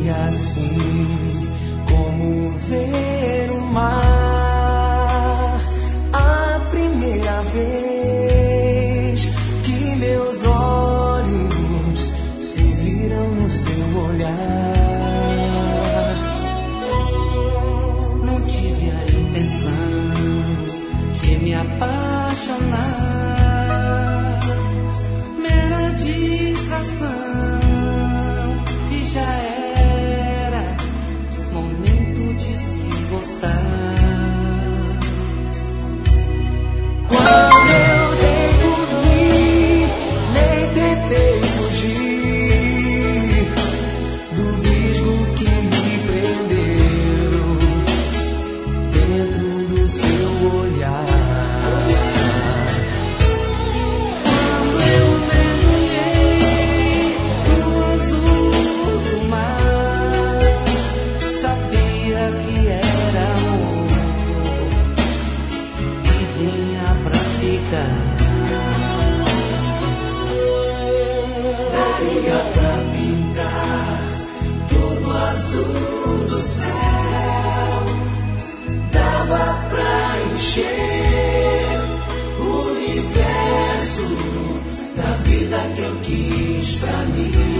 foi assim como ver o mar a primeira vez que meus olhos se viram no seu olhar. Não tive a intenção de me apaixonar, mera distração, e já era momento de se gostar. Quando eu dei por mim, nem tentei fugir do visgo que me prendeu dentro do seu olhar. Quando eu mergulhei no azul do mar, sabia que era amor e vinha pra ficar. Daria pra pintar todo o azul do céu, dava pra encher o universo da vida que eu quis pra mim.